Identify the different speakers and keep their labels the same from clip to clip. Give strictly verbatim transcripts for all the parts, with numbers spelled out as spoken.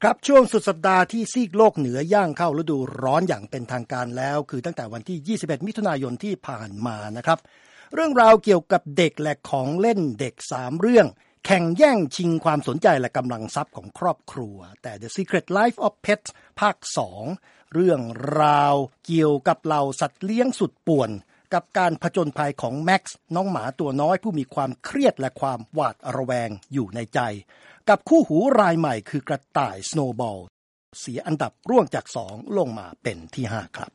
Speaker 1: ครับช่วงสุดสัปดาห์ที่ซีกโลกเหนือย่างเข้าฤดูร้อนอย่างเป็นทางการแล้วคือตั้งแต่วันที่ยี่สิบเอ็ดมิถุนายนที่ผ่านมานะครับเรื่องราวเกี่ยวกับเด็กและของเล่นเด็กสามเรื่องแข่งแย่งชิงความสนใจและกำลังทรัพย์ของครอบครัวแต่ The Secret Life of Pets ภาคสองเรื่องราวเกี่ยวกับเหล่าสัตว์เลี้ยงสุดป่วนกับการผจญภัยของแม็กซ์น้องหมาตัวน้อยผู้มีความเครียดและความหวาดระแวงอยู่ในใจกับคู่หูรายใหม่คือกระต่ายสโนว์บอลเสียอันดับร่วงจากสองลงมาเป็นที่ห้าครับ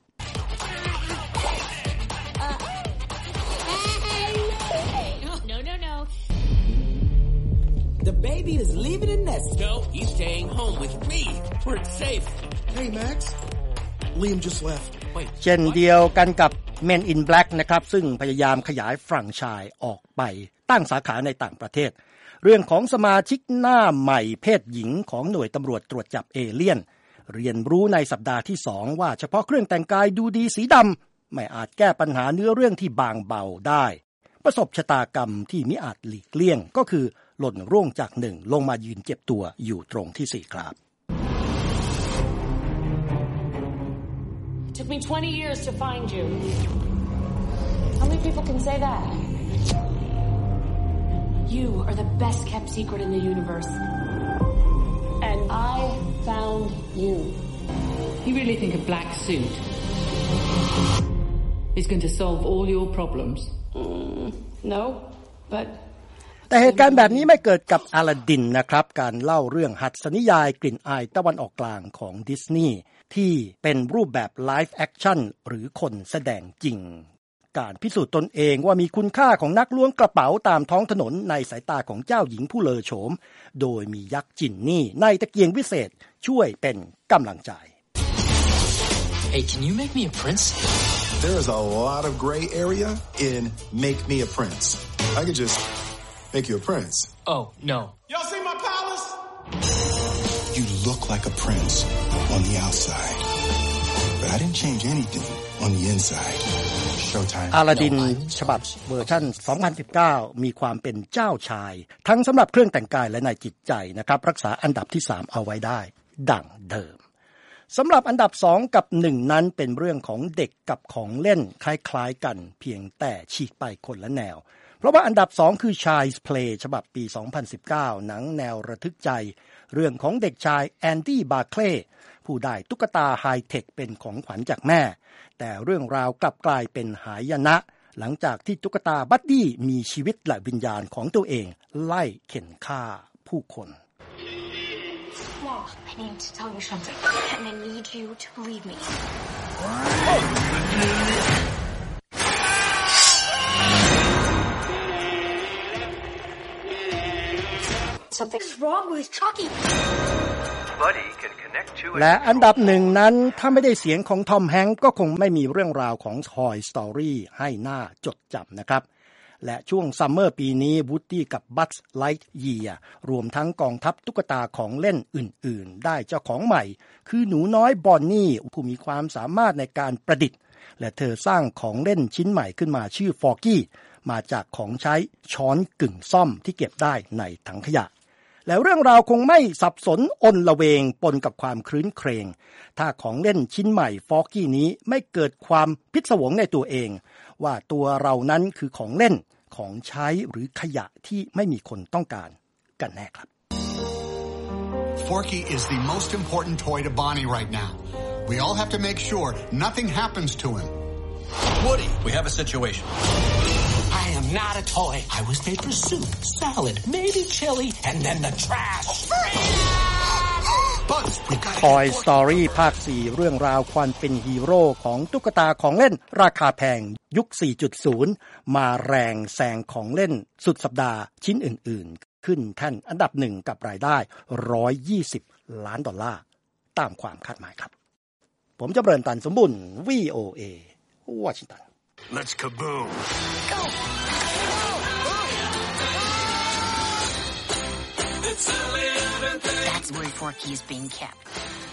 Speaker 2: The baby is leaving the nest.
Speaker 3: No, he's staying home with me. Where it's safe.
Speaker 4: Hey, Max. Liam just left.
Speaker 3: Wait.
Speaker 1: เช่นเดียวกันกับ Men in Black นะครับซึ่งพยายามขยายแฟรนไชส์ออกไปตั้งสาขาในต่างประเทศเรื่องของสมาชิกหน้าใหม่เพศหญิงของหน่วยตำรวจตรวจจับเอเลี่ยนเรียนรู้ในสัปดาห์ที่สองว่าเฉพาะเครื่องแต่งกายดูดีสีดำไม่อาจแก้ปัญหาเนื้อเรื่องที่บางเบาได้ประสบชะตากรรมที่มิอาจหลีกเลี่ยงก็คือหล่นร่วงจากหนึ่งลงมายืนเจ็บตัวอยู่ตรงที่สี่ครับ
Speaker 5: It took me twenty years to find you. How many people can say that? You are the best kept secret in the universe. And I found you.
Speaker 6: You really think a black suit is going to solve all your problems?
Speaker 5: Mm, no, but
Speaker 1: แต่เหตุการณ์แบบนี้ไม่เกิดกับอลาดินนะครับการเล่าเรื่องหัตถนิยายกลิ่นอายตะวันออกกลางของดิสนีย์ที่เป็นรูปแบบไลฟ์แอคชั่นหรือคนแสดงจริงการพิสูจน์ตนเองว่ามีคุณค่าของนักล้วงกระเป๋าตามท้องถนนในสายตาของเจ้าหญิงผู้เลอโฉมโดยมียักษ์จินนี่ในตะเกียงวิเศษช่วยเป็นกำลังใจ
Speaker 7: Hey, can you make me a prince?
Speaker 4: There is a lot of gray area in Make Me a Prince. I could just make you a prince.
Speaker 7: Oh, no.
Speaker 8: Y'all see my palace?
Speaker 4: You look like a prince on the outside, but I didn't change anything on the inside. Showtime.
Speaker 1: อลาดินฉบับเวอร์ชันสองพันสิบเก้ามีความเป็นเจ้าชายทั้งสำหรับเครื่องแต่งกายและในจิตใจนะครับรักษาอันดับที่สามเอาไว้ได้ดั่งเดิมสำหรับอันดับสองกับหนึ่งนั้นเป็นเรื่องของเด็กกับของเล่นคล้ายๆกันเพียงแต่ฉีกไปคนละแนวเพราะว่าอันดับสองคือ Child's Play ฉบับปีสองพันสิบเก้าหนังแนวระทึกใจเรื่องของเด็กชายแอนดี้บาร์เคลย์ผู้ได้ตุ๊กตาไฮเทคเป็นของขวัญจากแม่แต่เรื่องราวกลับกลายเป็นหายนะหลังจากที่ตุ๊กตาบัดดี้มีชีวิตและวิญญาณของตัวเองไล่เข็นฆ่าผู้คน
Speaker 9: Mom, I need to tell you something, and I need you to believe me. Something's wrong with Chucky.
Speaker 10: Buddy can connect to it.
Speaker 1: และอันดับหนึ่งนั้นถ้าไม่ได้เสียงของทอมแฮงก์ก็คงไม่มีเรื่องราวของ Toy Story ให้หน้าจดจำนะครับและช่วงซัมเมอร์ปีนี้วูดดี้กับบัซไลท์เยียร์รวมทั้งกองทัพตุ๊กตาของเล่นอื่นๆได้เจ้าของใหม่คือหนูน้อยบอนนี่ผู้มีความสามารถในการประดิษฐ์และเธอสร้างของเล่นชิ้นใหม่ขึ้นมาชื่อฟอร์กี้มาจากของใช้ช้อนกึ่งซ่อมที่เก็บได้ในถังขยะแล้วเรื่องราวคงไม่สับสนอนละเวงปนกับความครื้นเครงถ้าของเล่นชิ้นใหม่ฟอร์กี้นี้ไม่เกิดความพิศวงในตัวเองว่าตัวเรานั้นคือของเล่นของใช้หรือขยะที่ไม่มีคนต้องการกันแน่ครับ
Speaker 8: Forky is the most important toy to Bonnie right now. We all have to make sure nothing happens to him.
Speaker 7: Woody, we have a situation.
Speaker 2: I am not a toy. I was made for soup, salad, maybe chili, and then the trash.
Speaker 8: Buzz, we got
Speaker 1: Toy Story ภาคสี่เรื่องราวความเป็นฮีโร่ของตุ๊กตาของเล่นราคาแพงยุค สี่จุดศูนย์ มาแรงแซงของเล่นสุดสัปดาห์ชิ้นอื่นๆขึ้นแท่นอันดับหนึ่งกับรายได้หนึ่งร้อยยี่สิบล้านดอลลาร์ตามความคาดหมายครับผมจะเริ่มตันสมบุญ วี โอ เอ วอชิงตัน
Speaker 8: Let's kaboom.
Speaker 9: Go! That's where Forky is being kept.